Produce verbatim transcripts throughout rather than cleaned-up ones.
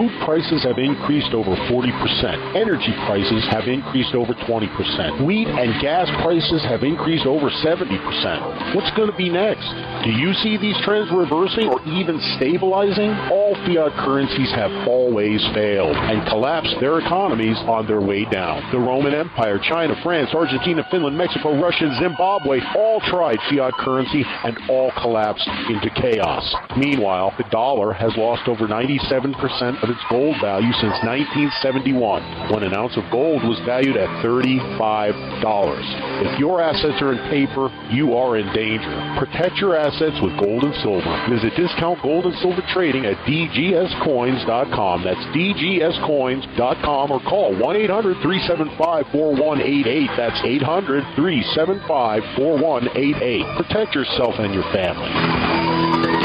Food prices have increased over forty percent. Energy prices have increased over twenty percent. Wheat and gas prices have increased over seventy percent. What's going to be next? Do you see these trends reversing or even stabilizing? All fiat currencies have always failed and collapsed their economies on their way down. The Roman Empire, China, France, Argentina, Finland, Mexico, Russia, Zimbabwe all tried fiat currency and all collapsed into chaos. Meanwhile, the dollar has lost over ninety-seven percent of its gold value since nineteen seventy-one, when an ounce of gold was valued at thirty-five dollars. If your assets are in paper, you are in danger. Protect your assets with gold and silver. Visit Discount Gold and Silver Trading at d g s coins dot com. That's d g s coins dot com, or call one eight hundred, three seven five, four one eight eight. That's eight hundred, three seven five, four one eight eight. Protect yourself and your family.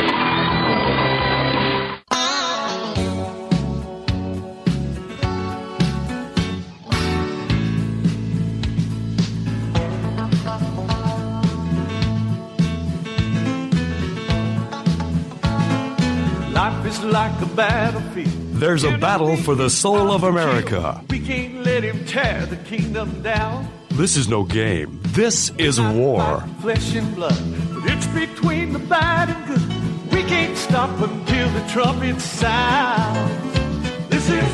Like a battlefield. There's a battle for the soul of America. We can't let him tear the kingdom down. This is no game. This is war. Flesh and blood, but it's between the bad and good. We can't stop until the trumpet sounds. This is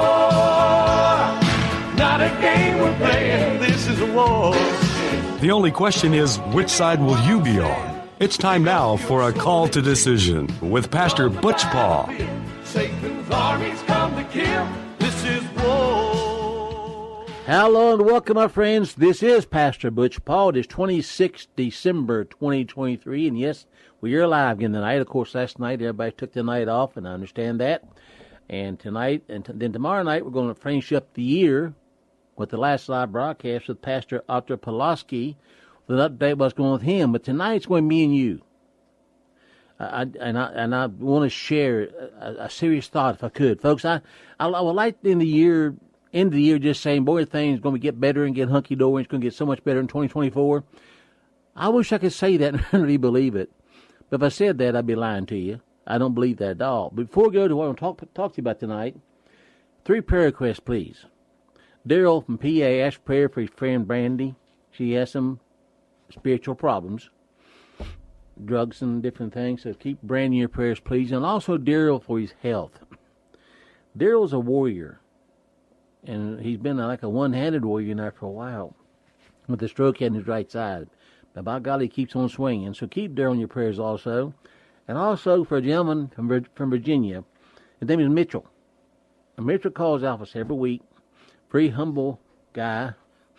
war, not a game we're playing. This is a war. The only question is, which side will you be on? It's time now for a call to decision with Pastor Butch Paul. Satan's armies come to kill. This is war. Hello and welcome, my friends. This is Pastor Butch Paul. It is twenty-sixth December twenty twenty-three, and yes, we are live again tonight. Of course, last night everybody took the night off, and I understand that. And tonight, and t- then tomorrow night, we're going to finish up the year with the last live broadcast with Pastor Arthur Pulaski. An update what's going on with him, but tonight it's going to be me and you. I, I, and I and I want to share a, a serious thought, if I could, folks. I I, I would like in the year, end of the year, just saying, boy, things going to get better and get hunky dory. It's going to get so much better in twenty twenty-four. I wish I could say that and really believe it, but if I said that, I'd be lying to you. I don't believe that at all. But before we go to what I want to talk talk to you about tonight, three prayer requests, please. Daryl from P A asked prayer for his friend Brandy. She has some spiritual problems, drugs and different things, so keep Brandy in your prayers, please. And also Daryl for his health. Daryl's a warrior, and he's been like a one-handed warrior now for a while with a stroke in his right side. But by God, he keeps on swinging, so keep Daryl in your prayers also. And also for a gentleman from, from Virginia, his name is Mitchell. And Mitchell calls office every week, very humble guy,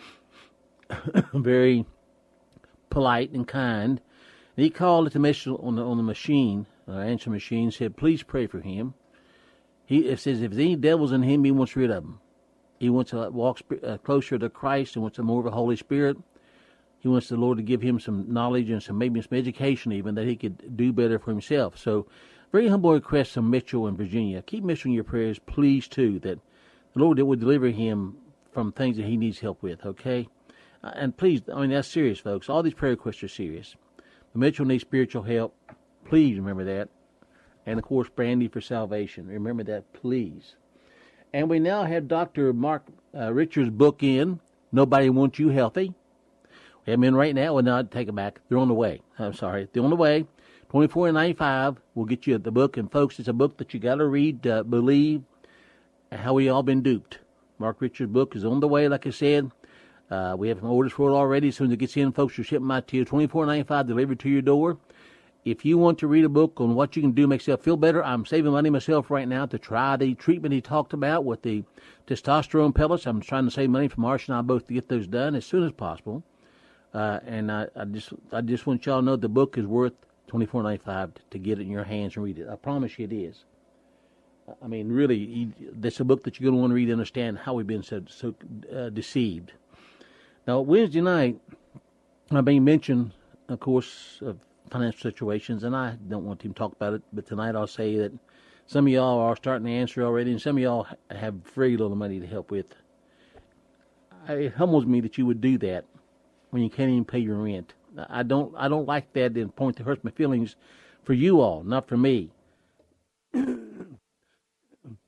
very polite and kind. And he called at the mission on the on the machine, uh, answer machine, said, "Please pray for him." He it says if there's any devils in him, he wants rid of them. He wants to walk uh, closer to Christ and wants more of a Holy Spirit. He wants the Lord to give him some knowledge and some maybe some education even that he could do better for himself. So, very humble request from Mitchell in Virginia. Keep Mitchell in your prayers, please, too, that the Lord would deliver him from things that he needs help with. Okay. Uh, and please, I mean, that's serious, folks. All these prayer requests are serious. But Mitchell needs spiritual help. Please remember that. And, of course, Brandy for salvation. Remember that, please. And we now have Doctor Mark uh, Richards' book in, Nobody Wants You Healthy. We have them in right now. Well, no, take it back. They're on the way. I'm sorry. They're on the way. twenty-four ninety-five. We'll get you the book. And, folks, it's a book that you got to read, uh, believe, how we all been duped. Mark Richards' book is on the way, like I said. Uh, we have some orders for it already. As soon as it gets in, folks, we'll ship them out to you. twenty-four ninety-five delivered to your door. If you want to read a book on what you can do to make yourself feel better, I'm saving money myself right now to try the treatment he talked about with the testosterone pellets. I'm trying to save money for Marcia and I both to get those done as soon as possible. Uh, and I, I just I just want y'all to know the book is worth twenty-four ninety-five to get it in your hands and read it. I promise you it is. I mean, really, you, this is a book that you're going to want to read to understand how we've been so, so uh, deceived. Now, Wednesday night, I being mentioned, of course, of financial situations, and I don't want to talk about it, but tonight I'll say that some of y'all are starting to answer already, and some of y'all have very little money to help with. It humbles me that you would do that when you can't even pay your rent. I don't I don't like that, and point that hurts my feelings for you all, not for me.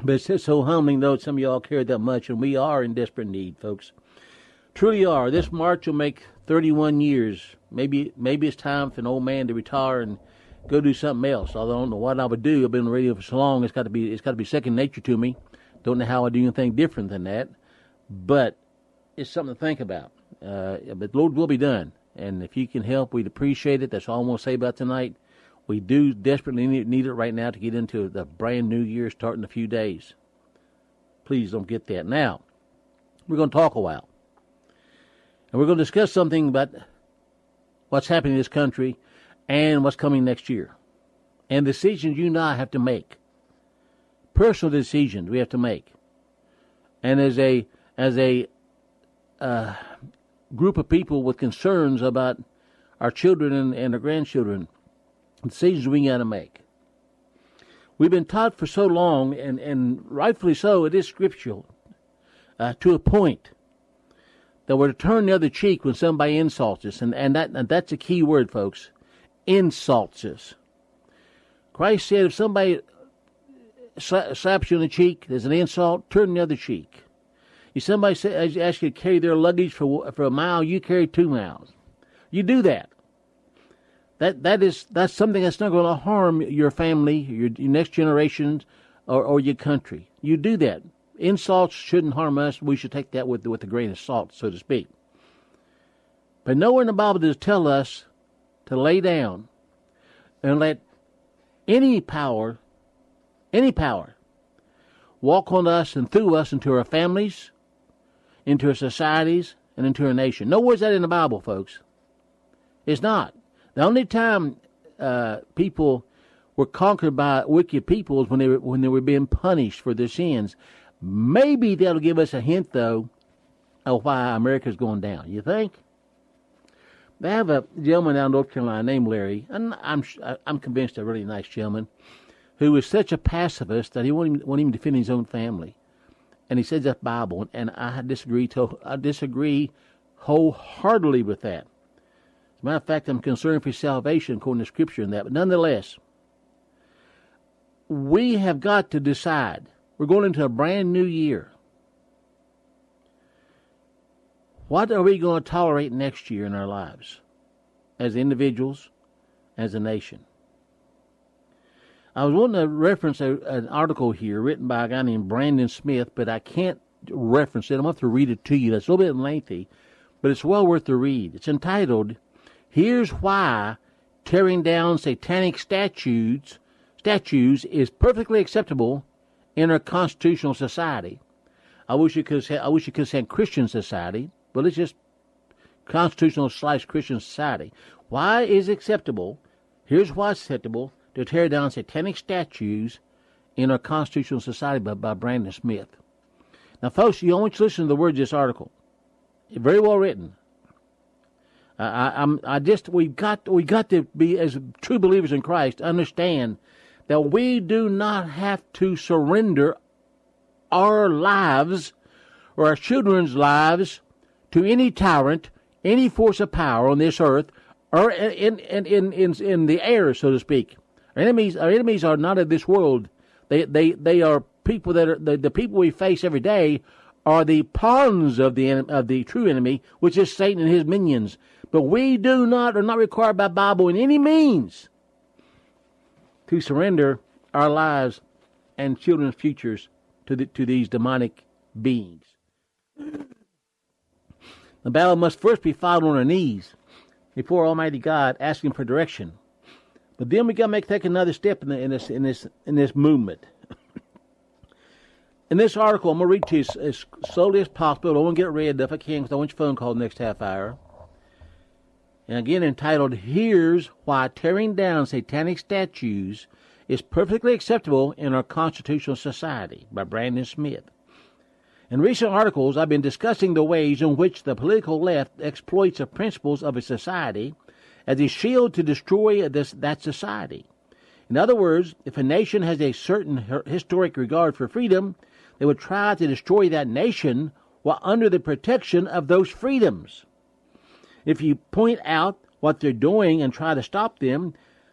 But it's just so humbling, though, some of y'all care that much, and we are in desperate need, folks. Truly are. This March will make thirty-one years. Maybe maybe it's time for an old man to retire and go do something else. Although I don't know what I would do. I've been on the radio for so long, it's got to be it's got to be second nature to me. Don't know how I do anything different than that. But it's something to think about. Uh, but the Lord will be done. And if you can help, we'd appreciate it. That's all I'm going to say about tonight. We do desperately need, need it right now to get into the brand new year starting in a few days. Please don't get that. Now, we're going to talk a while. And we're going to discuss something about what's happening in this country and what's coming next year. And decisions you and I have to make. Personal decisions we have to make. And as a as a uh, group of people with concerns about our children and, and our grandchildren, decisions we got to make. We've been taught for so long, and, and rightfully so, it is scriptural, uh, to a point, that we're to turn the other cheek when somebody insults us. And, and, that, and that's a key word, folks. Insults us. Christ said if somebody sla- slaps you on the cheek, there's an insult, turn the other cheek. If somebody say, asks you to carry their luggage for, for a mile, you carry two miles. You do that. That that is that's something that's not going to harm your family, your, your next generation, or, or your country. You do that. Insults shouldn't harm us. We should take that with with a grain of salt, so to speak. But nowhere in the Bible does it tell us to lay down and let any power, any power, walk on us and through us into our families, into our societies, and into our nation. Nowhere's that in the Bible, folks. It's not. The only time uh, people were conquered by wicked people is when they were when they were being punished for their sins. Maybe that'll give us a hint, though, of why America's going down. You think? They have a gentleman down in North Carolina named Larry, and I'm I'm convinced a really nice gentleman, who is such a pacifist that he won't even, won't even defend his own family, and he says that's Bible, and I disagree. To, I disagree wholeheartedly with that. As a matter of fact, I'm concerned for salvation according to Scripture and that. But nonetheless, we have got to decide. We're going into a brand new year. What are we going to tolerate next year in our lives? As individuals, as a nation. I was wanting to reference a, an article here written by a guy named Brandon Smith, but I can't reference it. I'm going to have to read it to you. That's a little bit lengthy, but it's well worth the read. It's entitled, "Here's Why Tearing Down Satanic Statues Statues is Perfectly Acceptable in Our Constitutional Society." I wish it could say, I wish it could say Christian society, but it's just constitutional slash Christian society. Why is it acceptable? Here's why it's acceptable to tear down satanic statues in our constitutional society by, by Brandon Smith. Now, folks, you want to listen to the words of this article. It's very well written. I, I'm, I just, we've got, we got to be, as true believers in Christ, understand that we do not have to surrender our lives or our children's lives to any tyrant, any force of power on this earth, or in in in in, in the air, so to speak. Our enemies, our enemies are not of this world. They they they are people that are the, the people we face every day are the pawns of the of the true enemy, which is Satan and his minions. But we do not, are not required by Bible in any means to surrender our lives and children's futures to the, to these demonic beings. The battle must first be fought on our knees before Almighty God, asking for direction. But then we got to make take another step in, the, in this in this in this movement. In this article, I'm going to read to you as, as slowly as possible. I don't want to get read if I can, because I want your phone call the next half hour. And again, entitled, "Here's Why Tearing Down Satanic Statues is Perfectly Acceptable in Our Constitutional Society," by Brandon Smith. In recent articles, I've been discussing the ways in which the political left exploits the principles of a society as a shield to destroy this, that society. In other words, if a nation has a certain historic regard for freedom, they would try to destroy that nation while under the protection of those freedoms. If you point out what they're doing and try to stop them,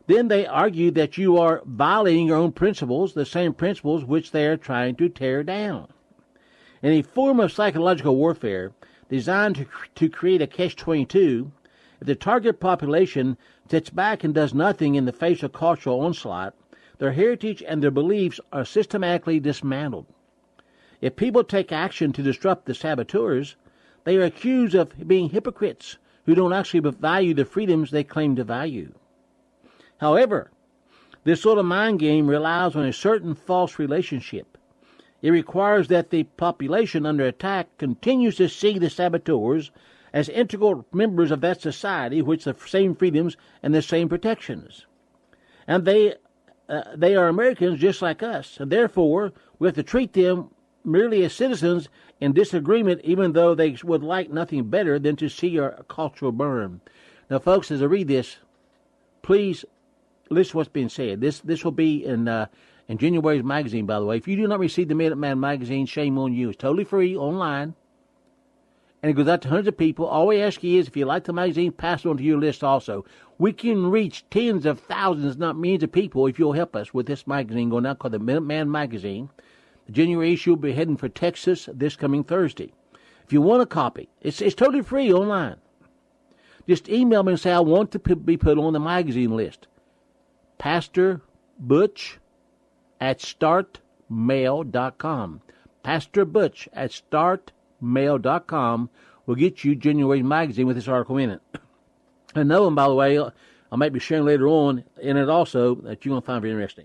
Then they argue that you are violating your own principles, the same principles which they are trying to tear down. In a form of psychological warfare designed to, to create a catch twenty-two, if the target population sits back and does nothing in the face of cultural onslaught, their heritage and their beliefs are systematically dismantled. If people take action to disrupt the saboteurs, they are accused of being hypocrites who don't actually value the freedoms they claim to value. However, this sort of mind game relies on a certain false relationship. It requires that the population under attack continues to see the saboteurs as integral members of that society with the same freedoms and the same protections. And they uh, they are Americans just like us, and therefore we have to treat them merely as citizens in disagreement, even though they would like nothing better than to see our cultural burn. Now, folks, as I read this, please listen to what's being said. This this will be in uh, in January's magazine, by the way. If you do not receive the Minuteman magazine, shame on you. It's totally free online, and it goes out to hundreds of people. All we ask you is, if you like the magazine, pass it on to your list also. We can reach tens of thousands, not millions of people, if you'll help us with this magazine going out called the Minuteman magazine. The January issue will be heading for Texas this coming Thursday. If you want a copy, it's it's totally free online. Just email me and say, I want to p- be put on the magazine list. Pastor Butch at start mail dot com. Pastor Butch at start mail dot com will get you January's magazine with this article in it. Another one, by the way, I might be sharing later on in it also that you're going to find very interesting.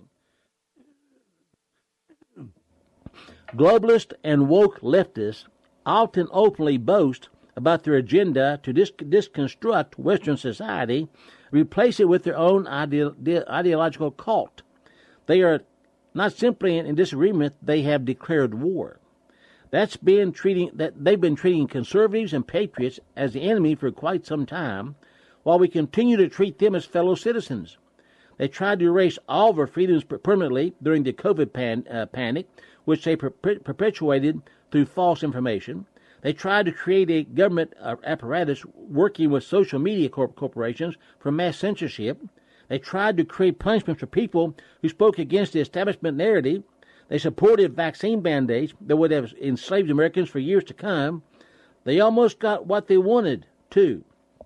Globalist and woke leftists often openly boast about their agenda to dis- disconstruct Western society, replace it with their own ide- ideological cult. They are not simply in disagreement; they have declared war. That's been treating that they've been treating conservatives and patriots as the enemy for quite some time, while we continue to treat them as fellow citizens. They tried to erase all of our freedoms permanently during the COVID pan- uh, panic, which they per- perpetuated through false information. They tried to create a government uh, apparatus working with social media corp- corporations for mass censorship. They tried to create punishments for people who spoke against the establishment narrative. They supported vaccine mandates that would have enslaved Americans for years to come. They almost got what they wanted, too.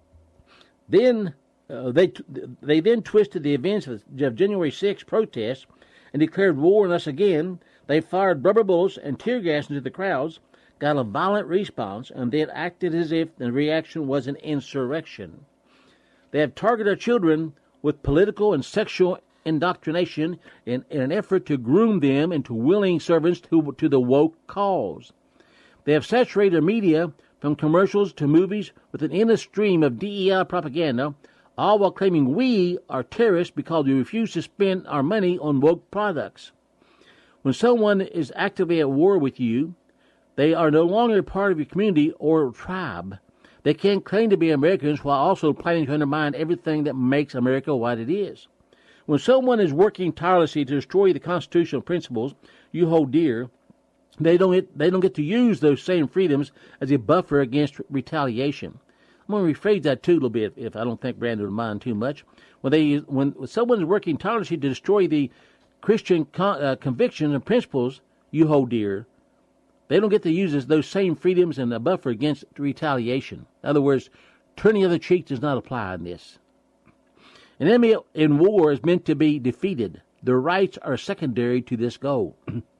Then uh, they t- they then twisted the events of January sixth protests and declared war on us again. They fired rubber bullets and tear gas into the crowds, got a violent response, and then acted as if the reaction was an insurrection. They have targeted our children with political and sexual indoctrination in, in an effort to groom them into willing servants to, to the woke cause. They have saturated our media, from commercials to movies, with an endless stream of D E I propaganda, all while claiming we are terrorists because we refuse to spend our money on woke products. When someone is actively at war with you, they are no longer part of your community or tribe. They can't claim to be Americans while also planning to undermine everything that makes America what it is. When someone is working tirelessly to destroy the constitutional principles you hold dear, they don't get, they don't get to use those same freedoms as a buffer against retaliation. I'm going to rephrase that too a little bit, if I don't think Brandon would mind too much. When they when, when someone is working tirelessly to destroy the Christian con, uh, convictions and principles you hold dear, they don't get to use those same freedoms and a buffer against retaliation. In other words, turning the other cheek does not apply in this. An enemy in war is meant to be defeated. Their rights are secondary to this goal.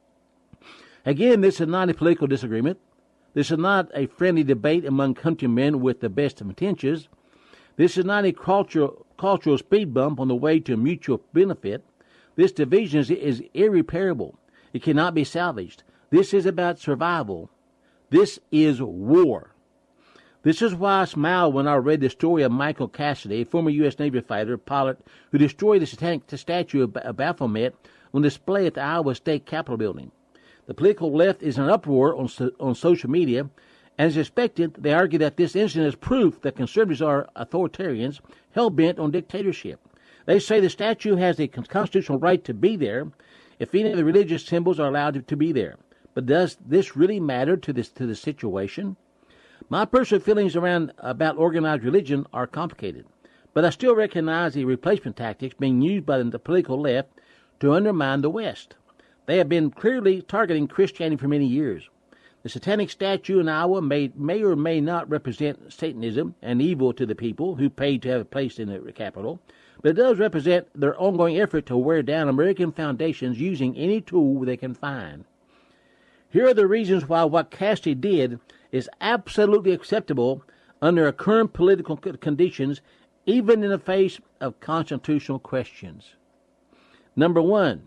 Again, this is not a political disagreement. This is not a friendly debate among countrymen with the best of intentions. This is not a cultural, cultural speed bump on the way to mutual benefit. This division is, is irreparable. It cannot be salvaged. This is about survival. This is war. This is why I smiled when I read the story of Michael Cassidy, a former U S Navy fighter pilot who destroyed the, satanic, the statue of, of Baphomet on display at the Iowa State Capitol building. The political left is in uproar on, so, on social media, and as expected, they argue that this incident is proof that conservatives are authoritarians hell-bent on dictatorship. They say the statue has a constitutional right to be there if any of the religious symbols are allowed to, to be there. But does this really matter to this to the situation? My personal feelings around about organized religion are complicated. But I still recognize the replacement tactics being used by the political left to undermine the West. They have been clearly targeting Christianity for many years. The satanic statue in Iowa may, may or may not represent Satanism and evil to the people who paid to have it placed in the Capitol, but it does represent their ongoing effort to wear down American foundations using any tool they can find. Here are the reasons why what Cassidy did is absolutely acceptable under our current political conditions, even in the face of constitutional questions. Number one,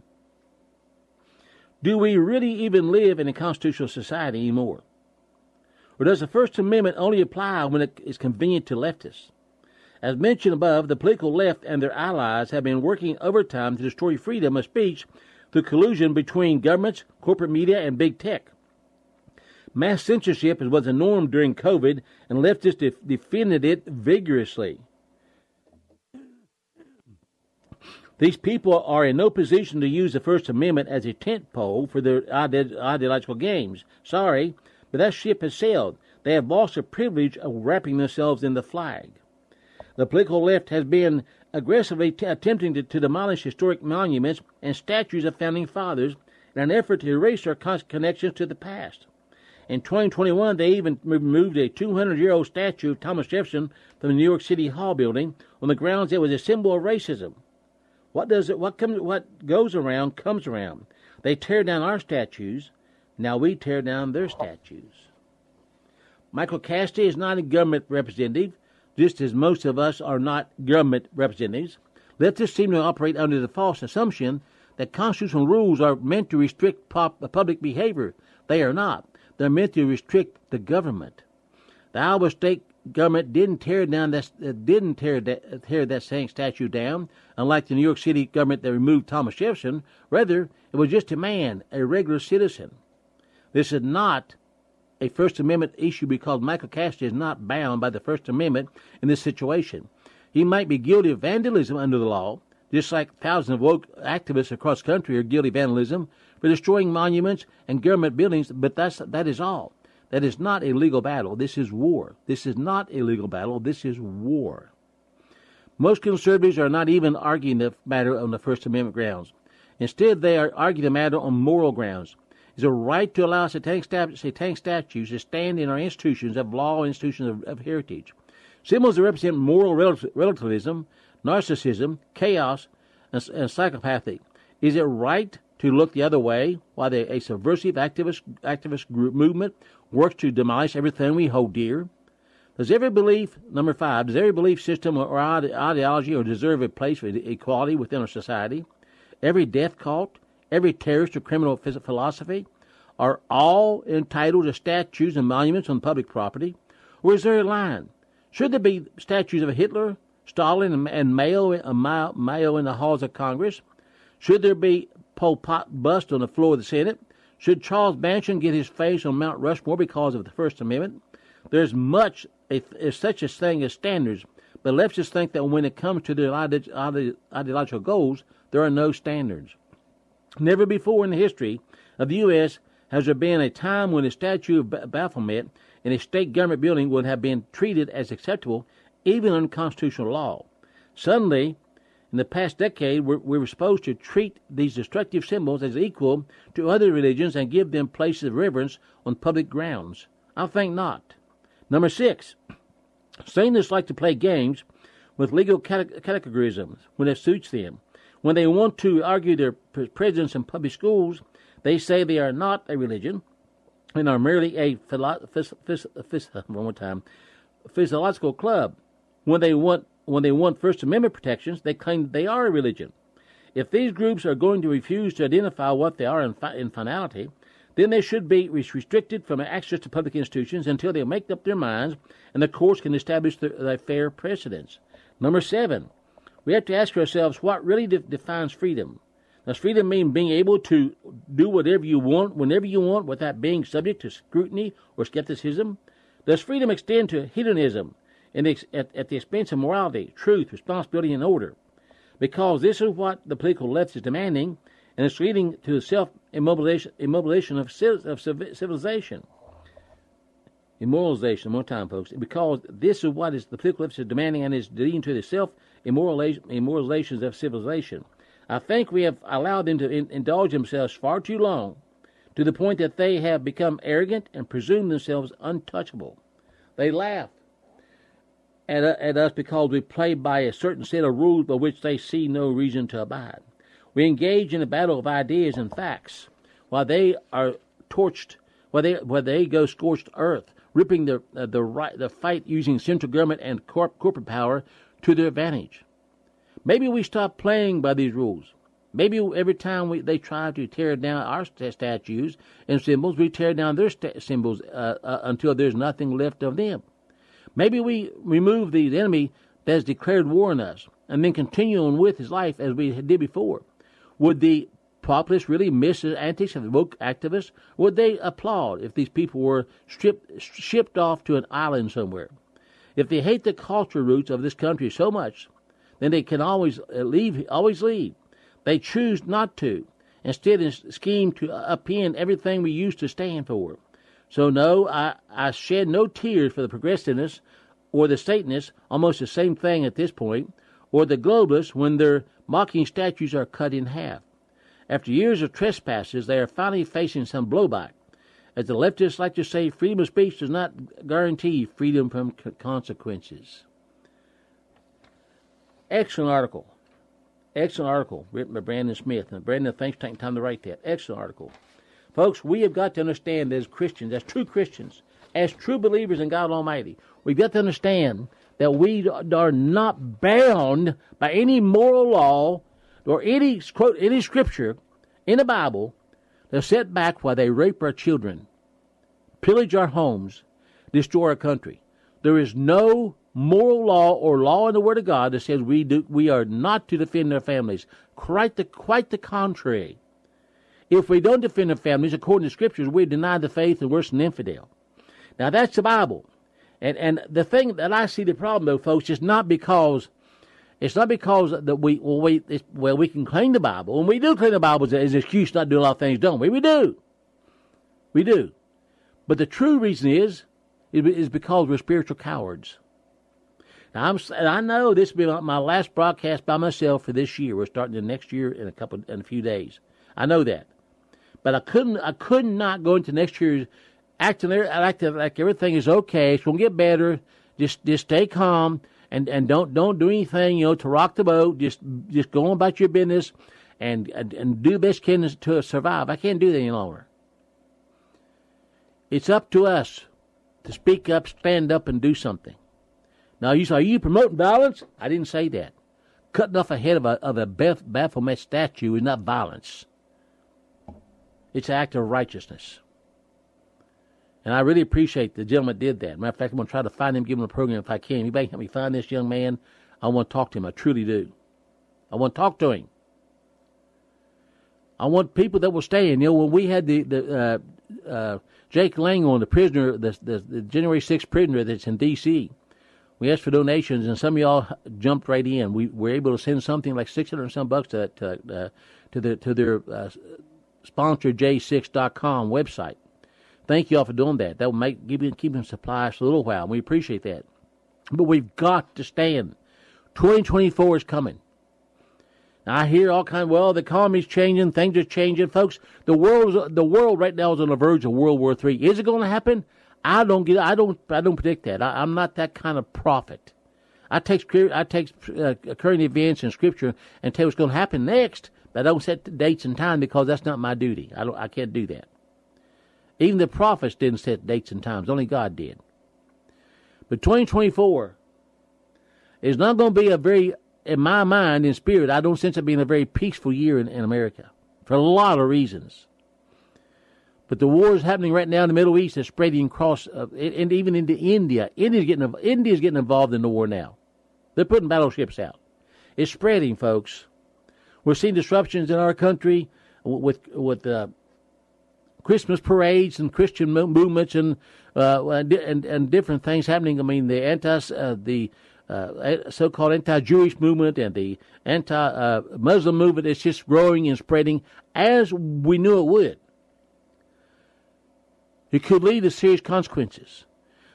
do we really even live in a constitutional society anymore? Or does the First Amendment only apply when it is convenient to leftists? As mentioned above, the political left and their allies have been working overtime to destroy freedom of speech through collusion between governments, corporate media, and big tech. Mass censorship was the norm during COVID, and leftists def- defended it vigorously. These people are in no position to use the First Amendment as a tent pole for their ide- ideological games. Sorry, but that ship has sailed. They have lost the privilege of wrapping themselves in the flag. The political left has been aggressively t- attempting to, to demolish historic monuments and statues of founding fathers in an effort to erase our con- connections to the past. In twenty twenty-one, they even removed a two hundred year old statue of Thomas Jefferson from the New York City Hall building on the grounds it was a symbol of racism. What does it? What comes? What goes around comes around. They tear down our statues. Now we tear down their statues. Michael Cassidy is not a government representative, just as most of us are not government representatives. Leftists seem to operate under the false assumption that constitutional rules are meant to restrict pop, public behavior. They are not. They're meant to restrict the government. The Iowa State government didn't tear down that uh, didn't tear that, tear that same statue down, unlike the New York City government that removed Thomas Jefferson. Rather, it was just a man, a regular citizen. This is not a First Amendment issue because Michael Cassidy is not bound by the First Amendment in this situation. He might be guilty of vandalism under the law, just like thousands of woke activists across the country are guilty of vandalism for destroying monuments and government buildings, but that's, that is all. That is not a legal battle. This is war. This is not a legal battle. This is war. Most conservatives are not even arguing the matter on the First Amendment grounds. Instead, they are arguing the matter on moral grounds. It's a right to allow satanic, stat- satanic statues to stand in our institutions of law and institutions of, of heritage. Symbols that represent moral rel- relativism, narcissism, chaos, and, and psychopathy. Is it right to look the other way while the, a subversive activist, activist group movement works to demolish everything we hold dear? Does every belief, number five, does every belief system or ide- ideology or deserve a place for equality within our society? Every death cult, every terrorist or criminal philosophy are all entitled to statues and monuments on public property? Or is there a line? Should there be statues of Hitler, Stalin, and, and Mayo, uh, Mayo in the halls of Congress? Should there be Pol Pot bust on the floor of the Senate? Should Charles Manson get his face on Mount Rushmore because of the First Amendment? There's much, a, there's such a thing as standards, but let's just think that when it comes to their ide- ide- ideological goals, there are no standards. Never before in the history of the U S has there been a time when a statue of Baphomet in a state government building would have been treated as acceptable, even under constitutional law. Suddenly, in the past decade, we were supposed to treat these destructive symbols as equal to other religions and give them places of reverence on public grounds. I think not. Number six, Satanists like to play games with legal categorisms when it suits them. When they want to argue their presence in public schools, they say they are not a religion and are merely a philo- phys- phys- phys- one more time, physiological club. When they want when they want First Amendment protections, they claim they are a religion. If these groups are going to refuse to identify what they are in, fi- in finality, then they should be restricted from access to public institutions until they make up their minds and the courts can establish their, their fair precedents. Number seven, we have to ask ourselves what really de- defines freedom. Does freedom mean being able to do whatever you want, whenever you want, without being subject to scrutiny or skepticism? Does freedom extend to hedonism and ex- at, at the expense of morality, truth, responsibility, and order? Because this is what the political left is demanding, and it's leading to the self-immobilization immobilization of, of civilization. Immoralization, one more time, folks, because this is what is the political left is demanding and is leading to the self-immoralizations of civilization. I think we have allowed them to in, indulge themselves far too long, to the point that they have become arrogant and presume themselves untouchable. They laugh at, at us because we play by a certain set of rules by which they see no reason to abide. We engage in a battle of ideas and facts, while they are torched, while they while they go scorched earth, ripping the uh, the right the fight using central government and corp, corporate power to their advantage. Maybe we stop playing by these rules. Maybe every time we, they try to tear down our st- statues and symbols, we tear down their st- symbols uh, uh, until there's nothing left of them. Maybe we remove the enemy that has declared war on us and then continue on with his life as we did before. Would the populace really miss the antics of the woke activists? Would they applaud if these people were stripped, shipped off to an island somewhere? If they hate the cultural roots of this country so much, then they can always leave. Always leave. They choose not to. Instead, scheme to upend everything we used to stand for. So no, I, I shed no tears for the progressiveness or the Satanists, almost the same thing at this point, or the globalists when their mocking statues are cut in half. After years of trespasses, they are finally facing some blowback. As the leftists like to say, freedom of speech does not guarantee freedom from consequences. Excellent article. Excellent article written by Brandon Smith. And Brandon, thanks for taking time to write that. Excellent article. Folks, we have got to understand as Christians, as true Christians, as true believers in God Almighty, we've got to understand that we are not bound by any moral law or any quote any scripture in the Bible that set back while they rape our children, pillage our homes, destroy our country. There is no moral law or law in the Word of God that says we do we are not to defend our families. Quite the quite the contrary. If we don't defend our families according to Scriptures, we deny the faith and worse than infidel. Now that's the Bible, and and the thing that I see the problem though, folks, is not because it's not because that we well we well we can claim the Bible, and we do claim the Bible as an excuse not to do a lot of things, don't we? We do, we do. But the true reason is is because we're spiritual cowards. Now, I'm, I know this will be my last broadcast by myself for this year. We're starting the next year in a couple in a few days. I know that, but I couldn't. I could not go into next year acting like like everything is okay. It's gonna get better. Just just stay calm and, and don't don't do anything you know to rock the boat. Just just go on about your business and and, and do the best you can to survive. I can't do that any longer. It's up to us to speak up, stand up, and do something. Now, you say, are you promoting violence? I didn't say that. Cutting off a head of a, of a Baphomet statue is not violence. It's an act of righteousness. And I really appreciate the gentleman that did that. Matter of fact, I'm going to try to find him, give him a program if I can. Anybody help me find this young man? I want to talk to him. I truly do. I want to talk to him. I want people that will stand. You know, when we had the, the uh, uh, Jake Lang on, the prisoner, the, the, the January sixth prisoner that's in D C, we asked for donations, and some of y'all jumped right in. We were able to send something like six hundred and some bucks to to, uh, to, the, to their uh, sponsor J six dot com website. Thank y'all for doing that. That will make keep, keep them supplies for a little while, and we appreciate that. But we've got to stand. twenty twenty-four is coming. Now, I hear all kinds of, well, the economy's changing, things are changing. Folks, the world, the world right now is on the verge of World War Three. Is it going to happen? I don't get. I don't. I don't predict that. I, I'm not that kind of prophet. I take. I take uh, current events in Scripture and tell you what's going to happen next. But I don't set dates and time because that's not my duty. I don't. I can't do that. Even the prophets didn't set dates and times. Only God did. But twenty twenty-four is not going to be a very, in my mind, in spirit, I don't sense it being a very peaceful year in, in America for a lot of reasons. But the war is happening right now in the Middle East. It's spreading across, uh, and even into India. India's getting India's getting involved in the war now. They're putting battleships out. It's spreading, folks. We're seeing disruptions in our country with with uh, Christmas parades and Christian movements and uh, and and different things happening. I mean, the anti uh, the uh, so-called anti-Jewish movement and the anti-Muslim uh, movement is just growing and spreading as we knew it would. It could lead to serious consequences.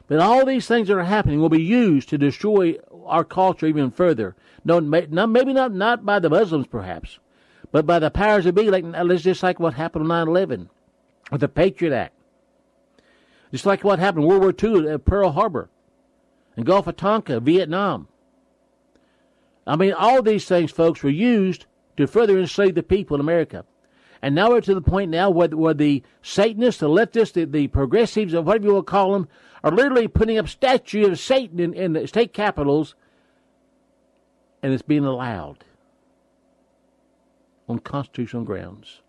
But all these things that are happening will be used to destroy our culture even further. No, maybe not, not by the Muslims, perhaps, but by the powers that be. Like, just like what happened on nine eleven with the Patriot Act. Just like what happened in World War Two at Pearl Harbor and Gulf of Tonkin, Vietnam. I mean, all these things, folks, were used to further enslave the people in America. And now we're to the point now where, where the Satanists, the leftists, the, the progressives, or whatever you will call them, are literally putting up statues of Satan in, in the state capitals, and it's being allowed on constitutional grounds.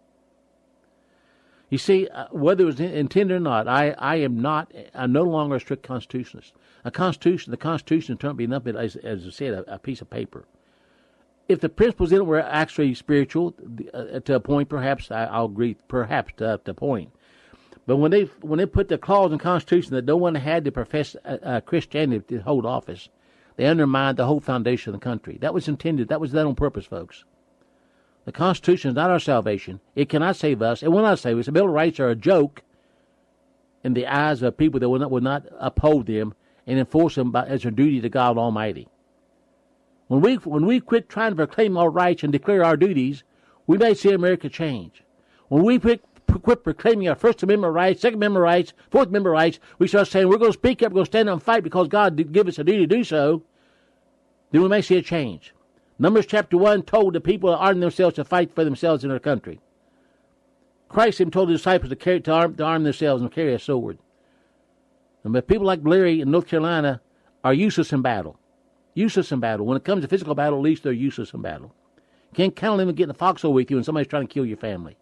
You see, uh, whether it was intended or not, I, I am not, I'm no longer a strict constitutionalist. A constitution, the Constitution turned be nothing, as, as I said, a, a piece of paper. If the principles in it were actually spiritual, uh, to a point, perhaps I, I'll agree, perhaps to, to a point. But when they when they put the clause in the Constitution that no one had to profess uh, uh, Christianity to hold office, they undermined the whole foundation of the country. That was intended. That was done on purpose, folks. The Constitution is not our salvation. It cannot save us. It will not save us. The Bill of Rights are a joke in the eyes of people that will not, will not uphold them and enforce them by, as their duty to God Almighty. When we when we quit trying to proclaim our rights and declare our duties, we may see America change. When we quit, quit proclaiming our First Amendment rights, Second Amendment rights, Fourth Amendment rights, we start saying we're going to speak up, we're going to stand up and fight because God did give us a duty to do so, then we may see a change. Numbers chapter one told the people to arm themselves to fight for themselves in their country. Christ even told the disciples to, carry, to, arm, to arm themselves and carry a sword. And but people like Larry in North Carolina are useless in battle. Useless in battle. When it comes to physical battle, at least they're useless in battle. You can't count on them to get in a foxhole with you when somebody's trying to kill your family.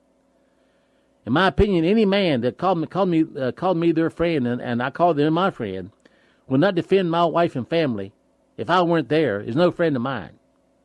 In my opinion, any man that called me called me uh, called me their friend and, and I called them my friend will not defend my wife and family if I weren't there. Is no friend of mine.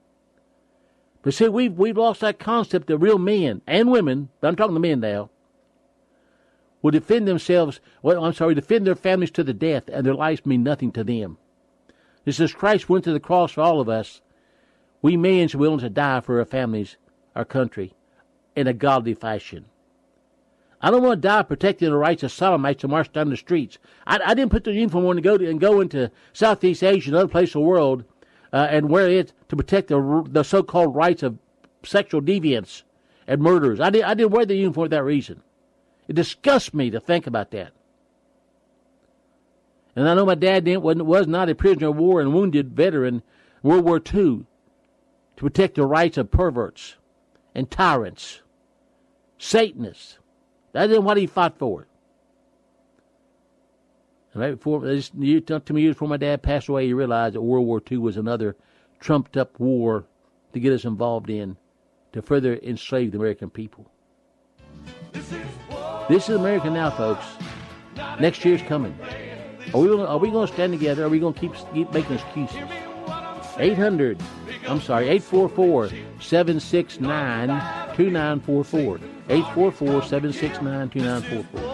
But see, we've we've lost that concept that real men and women, but I'm talking to men now, will defend themselves. Well, I'm sorry, defend their families to the death, and their lives mean nothing to them. Just as Christ went to the cross for all of us, we men are willing to die for our families, our country, in a godly fashion. I don't want to die protecting the rights of Sodomites to march down the streets. I, I didn't put the uniform on to go to, and go into Southeast Asia and other places of the world uh, and wear it to protect the the so-called rights of sexual deviants and murderers. I, did, I didn't wear the uniform for that reason. It disgusts me to think about that. And I know my dad didn't, was not a prisoner of war and wounded veteran in World War Two to protect the rights of perverts and tyrants, Satanists. That isn't what he fought for. And right before, this, year, two years before my dad passed away, he realized that World War Two was another trumped-up war to get us involved in to further enslave the American people. This is America now, folks. Next year's coming. Are we gonna, are we going to stand together? Or are we going to keep, keep making excuses? eight hundred, I'm sorry, eight four four, seven six nine, two nine four four. eight four four, seven six nine, two nine four four.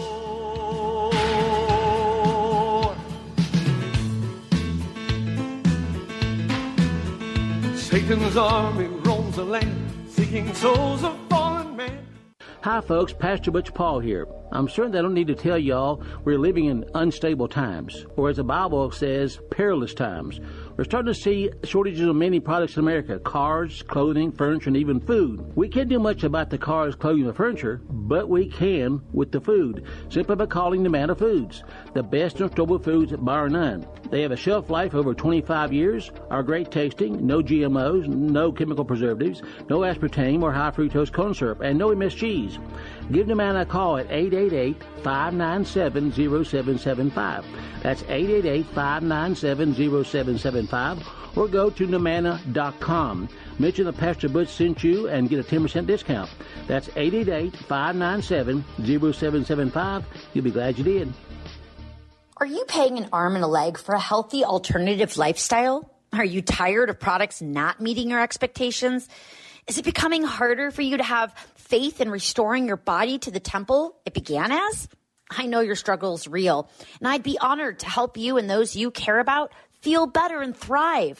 Satan's army roams the land, seeking souls of fallen men. Hi, folks. Pastor Butch Paul here. I'm certain I don't need to tell y'all we're living in unstable times, or as the Bible says, perilous times. We're starting to see shortages of many products in America: cars, clothing, furniture, and even food. We can't do much about the cars, clothing, and furniture, but we can with the food, simply by calling Numanna Foods, the best in storable foods bar none. They have a shelf life over twenty-five years, are great tasting, no G M Os, no chemical preservatives, no aspartame or high fructose corn syrup, and no M S Gs. Give Numanna a call at eight eight eight, five nine seven, zero seven seven five. That's eight eight eight, five nine seven, zero seven seven five, or go to Numanna dot com. Mention that Pastor Butch sent you and get a ten percent discount. That's eight eight eight, five nine seven, zero seven seven five. You'll be glad you did. Are you paying an arm and a leg for a healthy alternative lifestyle? Are you tired of products not meeting your expectations? Is it becoming harder for you to have faith in restoring your body to the temple it began as? I know your struggle is real, and I'd be honored to help you and those you care about feel better and thrive.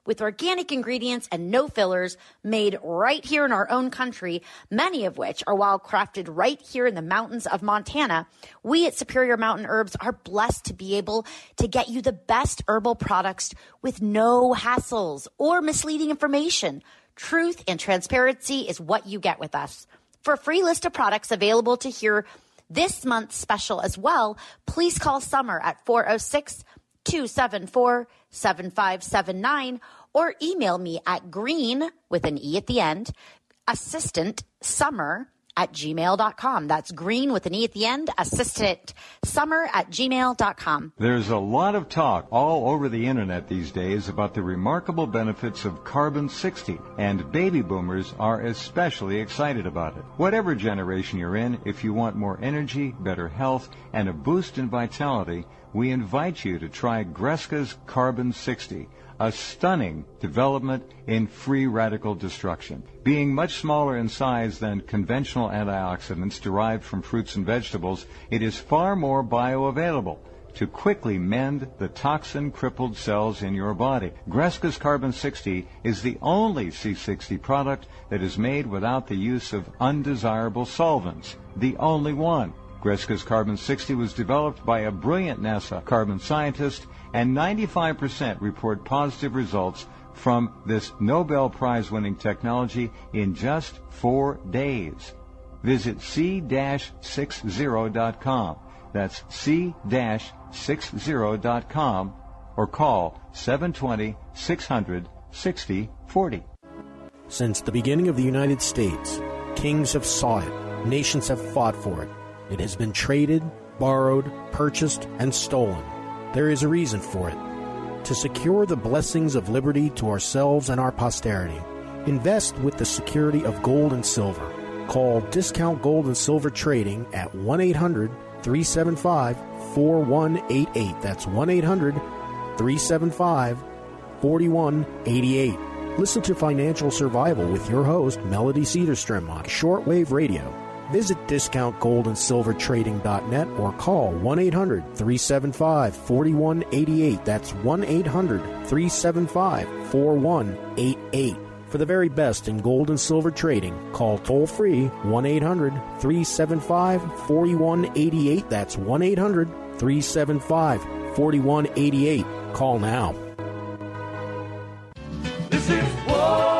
with organic ingredients and no fillers made right here in our own country, many of which are wild crafted right here in the mountains of Montana. We at Superior Mountain Herbs are blessed to be able to get you the best herbal products with no hassles or misleading information. Truth and transparency is what you get with us. For a free list of products available to hear this month's special as well, please call Summer at four oh six, two seven four, seven five seven nine or email me at green, with an E at the end, assistant summer at gmail dot com. That's green with an E at the end, assistant summer at gmail dot com. There's a lot of talk all over the internet these days about the remarkable benefits of Carbon sixty, and baby boomers are especially excited about it. Whatever generation you're in, if you want more energy, better health, and a boost in vitality, we invite you to try Greska's Carbon sixty, a stunning development in free radical destruction. Being much smaller in size than conventional antioxidants derived from fruits and vegetables, it is far more bioavailable to quickly mend the toxin-crippled cells in your body. Greska's Carbon sixty is the only C sixty product that is made without the use of undesirable solvents. The only one. Greska's Carbon sixty was developed by a brilliant NASA carbon scientist, and ninety-five percent report positive results from this Nobel Prize-winning technology in just four days. Visit C sixty dot com. That's C sixty dot com or call seven two zero, six hundred, sixty forty. Since the beginning of the United States, kings have sought it, nations have fought for it. It has been traded, borrowed, purchased, and stolen. There is a reason for it. To secure the blessings of liberty to ourselves and our posterity, invest with the security of gold and silver. Call Discount Gold and Silver Trading at one eight hundred, three seven five, four one eight eight. That's one eight hundred, three seven five, four one eight eight. Listen to Financial Survival with your host, Melody Cedarstrom, on Shortwave Radio. Visit discount gold and silver trading dot net or call one eight hundred, three seven five, four one eight eight. That's one eight hundred, three seven five, four one eight eight. For the very best in gold and silver trading, call toll-free one eight hundred, three seven five, four one eight eight. That's one eight hundred, three seven five, four one eight eight. Call now. This is war,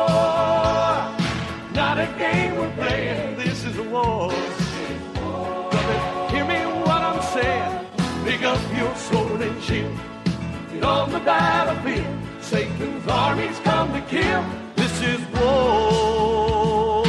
not a game we're playing. This is a war. Brothers, hear me what I'm saying. Pick up your sword and shield. Get on the battlefield. Satan's armies come to kill. This is war.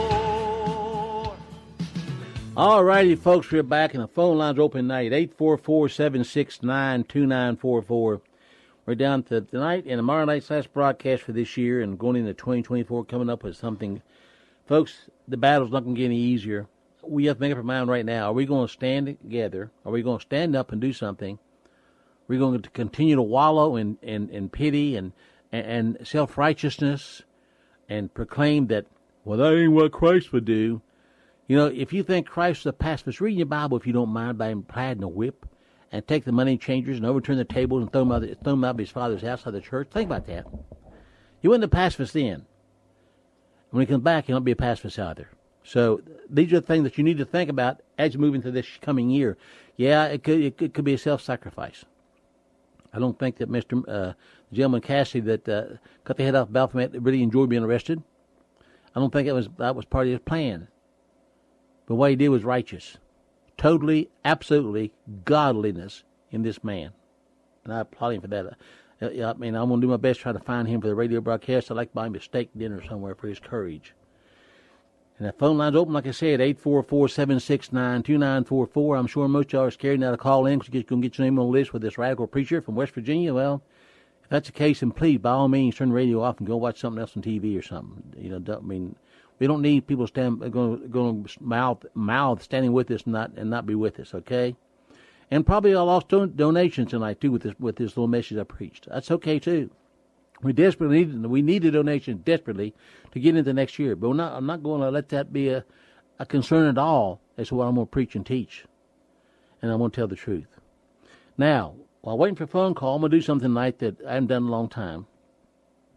All righty, folks, we're back, and the phone line's open tonight, eight four four, seven six nine, two nine four four. We're down to tonight and tomorrow night's last broadcast for this year, and going into twenty twenty-four, coming up with something. Folks, the battle's not going to get any easier. We have to make up our mind right now. Are we going to stand together? Are we going to stand up and do something? Are we going to continue to wallow in, in, in pity and, and, and self-righteousness and proclaim that, well, that ain't what Christ would do? You know, if you think Christ is a pacifist, read your Bible if you don't mind, by him plaiding a whip and take the money changers and overturn the tables and throw them out, throw them out of his father's house, out of the church. Think about that. He wasn't a pacifist then. When he comes back, he'll not be a pacifist either. So these are the things that you need to think about as you move into this coming year. Yeah, it could it could, it could be a self-sacrifice. I don't think that Mister Uh, the gentleman Cassidy that uh, cut the head off Baphomet really enjoyed being arrested. I don't think it was that was part of his plan. But what he did was righteous. Totally, absolutely godliness in this man. And I applaud him for that. I mean, I'm going to do my best to try to find him for the radio broadcast. I'd like to buy him a steak dinner somewhere for his courage. And the phone line's open, like I said, eight four four, seven six nine, two nine four four. I'm sure most of y'all are scared now to call in because you're going to get your name on the list with this radical preacher from West Virginia. Well, if that's the case, then please, by all means, turn the radio off and go watch something else on T V or something. You know, I mean, we don't need people stand going going mouth mouth standing with us and not and not be with us. Okay. And probably I lost don- donations tonight too with this with this little message I preached. That's okay too. We desperately need we need a donation desperately to get into next year. But we're not, I'm not going to let that be a, a concern at all as to what I'm going to preach and teach. And I'm going to tell the truth. Now, while waiting for a phone call, I'm going to do something tonight that I haven't done in a long time.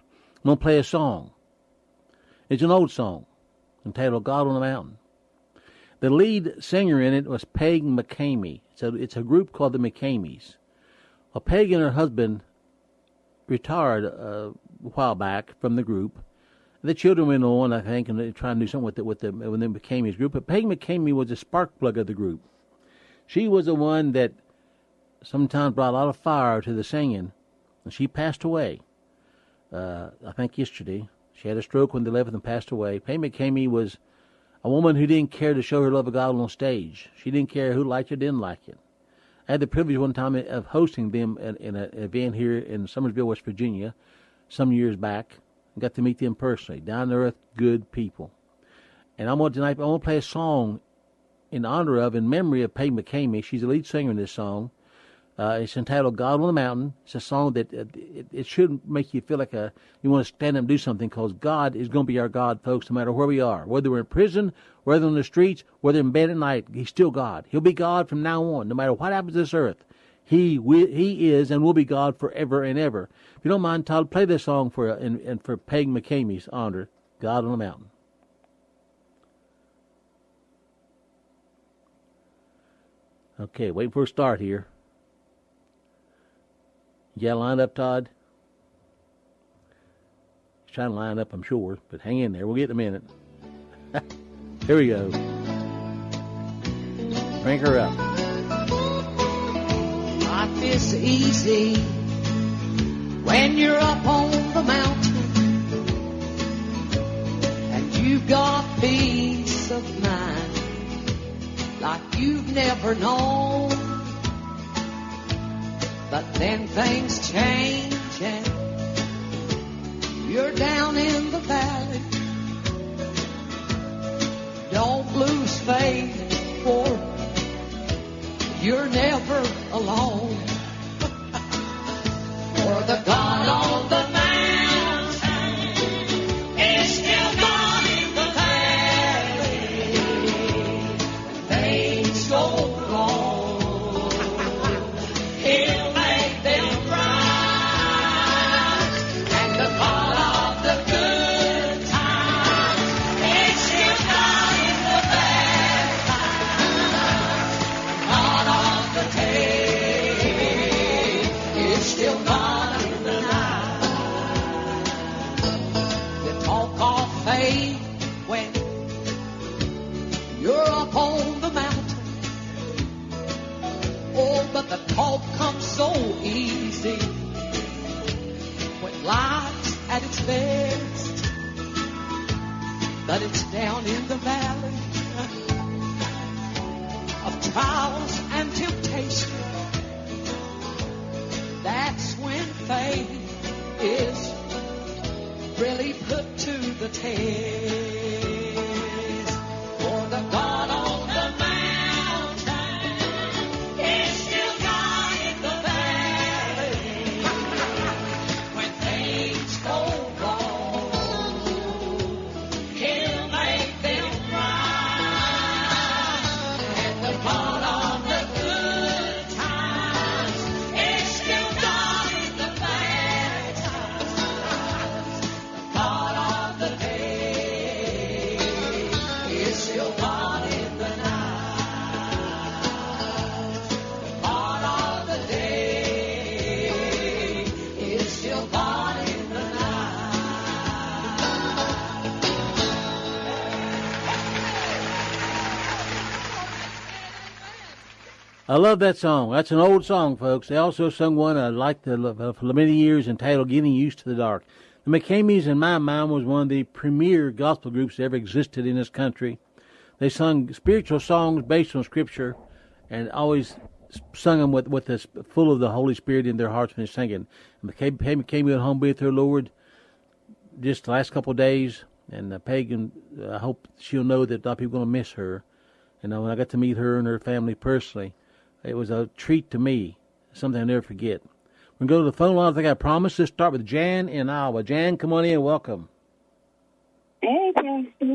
I'm going to play a song. It's an old song entitled God on the Mountain. The lead singer in it was Peg McCamey. So it's a group called the McCameys. Well, Peg and her husband retired uh, a while back from the group. The children went on, I think, and they tried to do something with it with the, with the McCameys group. But Peg McCamey was the spark plug of the group. She was the one that sometimes brought a lot of fire to the singing. And she passed away, uh, I think yesterday. She had a stroke when they left and passed away. Peg McCamey was a woman who didn't care to show her love of God on stage. She didn't care who liked it or didn't like it. I had the privilege one time of hosting them in, in an event here in Summersville, West Virginia, some years back. I got to meet them personally. Down-to-earth, good people. And I'm going to tonight, I want to play a song in honor of, in memory of Peg McCamey. She's the lead singer in this song. Uh, it's entitled God on the Mountain. It's a song that uh, it, it should make you feel like a, you want to stand up and do something, because God is going to be our God, folks, no matter where we are. Whether we're in prison, whether on the streets, whether in bed at night, He's still God. He'll be God from now on, no matter what happens to this earth. He will, He is and will be God forever and ever. If you don't mind, Todd, play this song for uh, and, and for Peg McCamey's honor, God on the Mountain. Okay, waiting for a start here. You got lined up, Todd? He's trying to line up, I'm sure, but hang in there. We'll get in a minute. Here we go. Crank her up. Life is easy when you're up on the mountain and you've got peace of mind like you've never known. But then things change and you're down in the valley. Don't lose faith, for you're never alone. For the God on the mountain is still God in the valley. When things go wrong, He'll make them right. And the God of the good times is still God in the bad times. God of the day is still God in the night. You talk of faith when you're up on the mountain. Oh, but the talk comes so easy when life's at its best. But it's down in the valley of trials and temptation. That's when faith is really put to the test. For the God on the mountain is still God in the valley. When things go wrong, He'll make them right. And the God on the good times is still God in the bad times. The God of the day is still God in the night. The God of the day is still God in the night. I love that song. That's an old song, folks. They also sung one I liked uh, for many years entitled Getting Used to the Dark. The McCameys, in my mind, was one of the premier gospel groups that ever existed in this country. They sung spiritual songs based on Scripture and always sung them with, with this, full of the Holy Spirit in their hearts when they're singing. And Peg McCamey went home with her Lord just the last couple of days, and uh, Peg, and uh, I hope she'll know that a lot of people are going to miss her. You know, when I got to meet her and her family personally, it was a treat to me, something I'll never forget. We're going to go to the phone line. I think I promised to start with Jan in Iowa. Jan, come on in. Welcome. Hey, Pastor.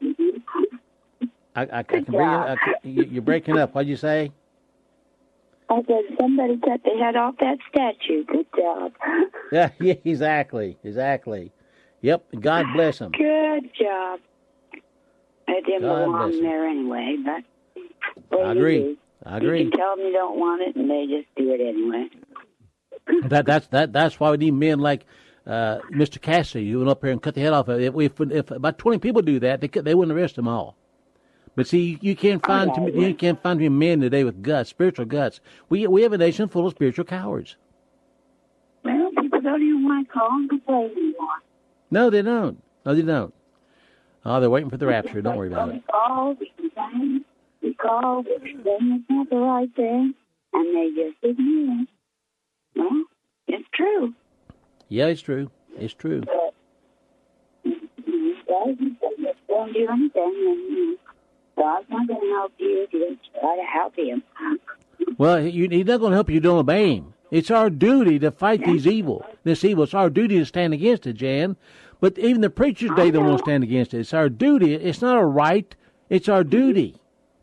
I, I, I can bring you, I, you're breaking up. What'd you say? I I said, somebody cut the head off that statue. Good job. Yeah, yeah, exactly, exactly. Yep, God bless them. Good job. It didn't God bless belong 'em. there anyway, but what I do you agree. do? I agree. You can tell them you don't want it, and they just do it anyway. That that's that that's why we need men like uh, Mister Cassidy who went up here and cut the head off. If, if, if about twenty people do that, they could, they wouldn't arrest them all. But see, you, you can't find too, many- you can't find too many men today with guts, spiritual guts. We we have a nation full of spiritual cowards. Well, people don't even want to call and complain anymore. No, they don't. No, they don't. Oh, they're waiting for the rapture. Don't worry about it. We call, we complain, we call, we explain it's not the right thing, and they just ignore it. Well, it's true. Yeah, it's true. It's true. But you guys just don't do anything, and you know, God's not going to help you if you don't try to help him. Well, you, he's not going to help you. You don't obey him. It's our duty to fight these evil. This evil. It's our duty to stand against it, Jan. But even the preachers, they don't want to stand against it. It's our duty. It's not a right. It's our duty.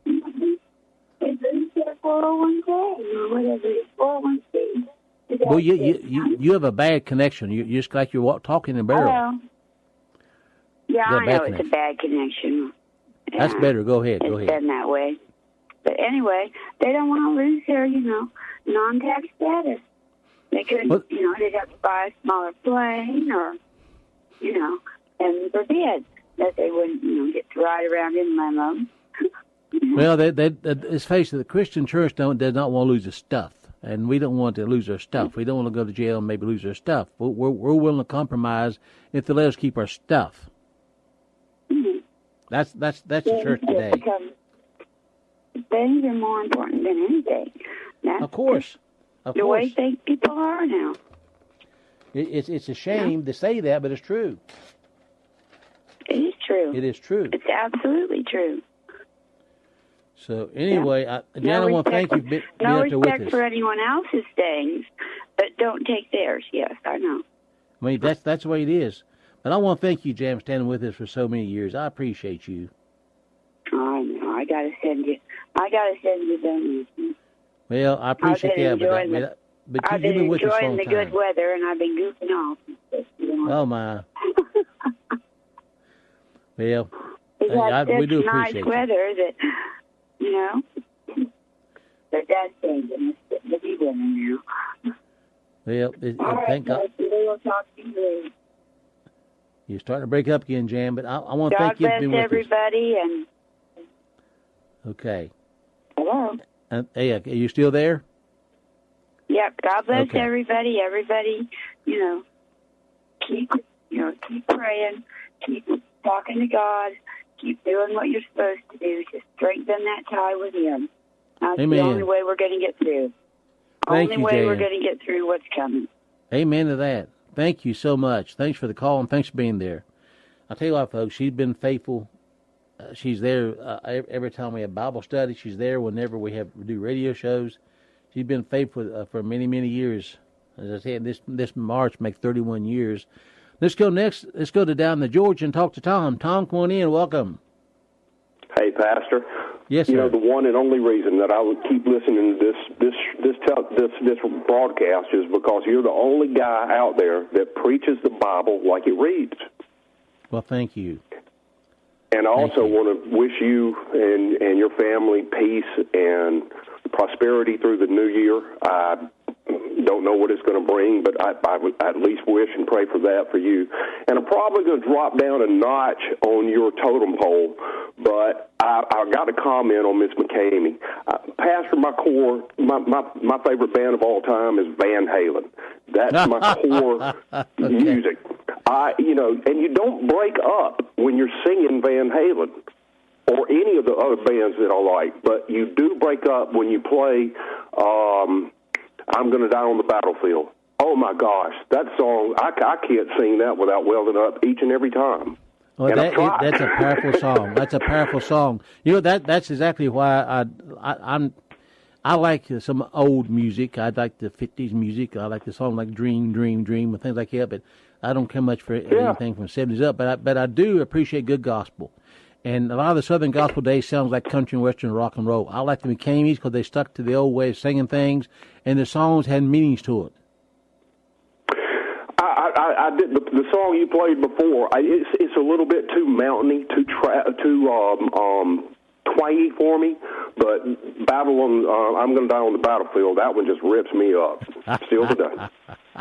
It's their four oh one k or whatever it's four oh one c. Well, you you, you, you have a bad connection. You, you're just like you're wa- talking in a barrel. Well, yeah, You got I bad know it's a connection. bad connection. That's Yeah. better. Go ahead. Go It's ahead. been that way. But anyway, they don't want to lose their, you know, non-tax status. They could, What? you know, they'd have to buy a smaller plane or, you know, and forbid that they wouldn't, you know, get to ride around in limos. Well, they, they, they, let's face it, the Christian church don't does not want to lose their stuff, and we don't want to lose our stuff. We don't want to go to jail and maybe lose our stuff. We're, we're, we're willing to compromise if they let us keep our stuff. Mhm. That's that's that's the church Things today. become- Things are more important than anything. That's Of course, of the way course. things people are now. It, it's it's a shame to say that, but it's true. It is true. It is true. It's absolutely true. So anyway, I, Jan, I No want to thank you respect- for being No up there with respect us. for anyone else's things, but don't take theirs. Yes, I know. I mean, that's that's the way it is. But I want to thank you, Jan, for standing with us for so many years. I appreciate you. I know. I gotta send you. I gotta send you donations. Well, I appreciate I've been that, but, enjoying but, but I've you, been you've been with us a enjoying long the time. good weather, and I've been goofing off. You know. Oh my. Well, we hey, got I- such we do nice appreciate you. weather that, you know, but that's changing. It's the beginning now. well, it, All it, right, thank God. guys, we will talk to you later. You're starting to break up again, Jan, but I, I want to God thank you for bless being with everybody, and us. Okay. hello. Uh, hey, are you still there? Yep. God bless Okay. everybody. Everybody, you know, keep you know keep praying, keep talking to God, keep doing what you're supposed to do. Just strengthen that tie with Him. That's Amen. the only way we're going to get through. Thank only you, way we're Jan. going to get through what's coming. Amen to that. Thank you so much. Thanks for the call and thanks for being there. I'll tell you what, folks, she's been faithful. Uh, she's there uh, every, every time we have Bible study. She's there whenever we have we do radio shows. She's been faithful uh, for many, many years. As I said, this this March makes thirty-one years. Let's go next. Let's go to down to Georgia and talk to Tom. Tom, come on in. Welcome. Hey, Pastor. Yes, You sir. know, the one and only reason that I would keep listening to this this this tel- this this broadcast is because you're the only guy out there that preaches the Bible like it reads. Well, thank you. And I also you. want to wish you and and your family peace and prosperity through the new year. I don't know what it's going to bring, but I, I would at least wish and pray for that for you. And I'm probably going to drop down a notch on your totem pole, but I, I got a comment on Miss McCamey. Uh, Pastor, my core, my, my my favorite band of all time is Van Halen. That's my core Okay. music. I, you know, and you don't break up when you're singing Van Halen or any of the other bands that I like, but you do break up when you play um, I'm Gonna Die on the Battlefield. Oh, my gosh, that song, I, I can't sing that without welling up each and every time. Well, And I that is, tried. that's a powerful song. That's a powerful song. You know that that's exactly why I, I I'm I like some old music. I like the fifties music. I like the song like Dream, Dream, Dream, and things like that. But I don't care much for anything from seventies up. But I, but I do appreciate good gospel. And a lot of the Southern gospel days sounds like country and western rock and roll. I like the McCameys because they stuck to the old way of singing things, and the songs had meanings to it. I, I, I did the, the song you played before. I, it's it's a little bit too mountainy, too tra- too um, um, twangy for me. But Battle on uh, I'm Gonna Die on the Battlefield. That one just rips me up still today.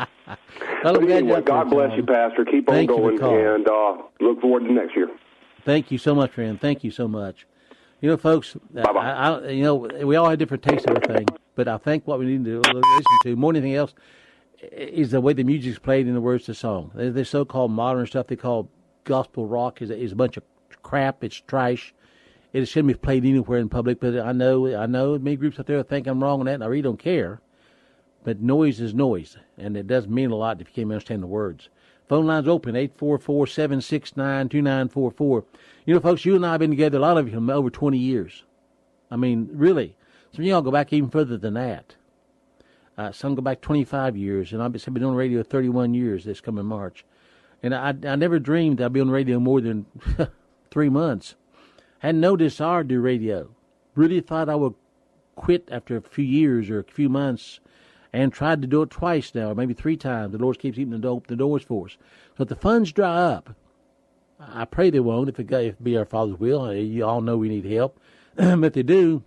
Well, but anyway, God bless you, Pastor. Keep on Thank going, and uh, look forward to next year. Thank you so much, friend. Thank you so much. You know, folks, Bye-bye. I, I, you know, we all have different tastes of everything, but I think what we need to listen to more than anything else is the way the music's played and the words of the song. This so-called modern stuff they call gospel rock is, is a bunch of crap. It's trash. It shouldn't be played anywhere in public, but I know I know many groups out there think I'm wrong on that, and I really don't care. But noise is noise, and it doesn't mean a lot if you can't understand the words. Phone line's open, eight four four, seven six nine, two nine four four. You know, folks, you and I have been together, a lot of you, for over twenty years. I mean, really. Some of y'all go back even further than that. Uh, some go back twenty-five years, and I've been doing radio thirty-one years this coming March. And I, I never dreamed I'd be on radio more than three months. Had no desire to do radio. Really thought I would quit after a few years or a few months, and tried to do it twice now, or maybe three times. The Lord keeps keeping the, door, the doors for us. So if the funds dry up, I pray they won't, if it, if it be our Father's will. You all know we need help. But if they do,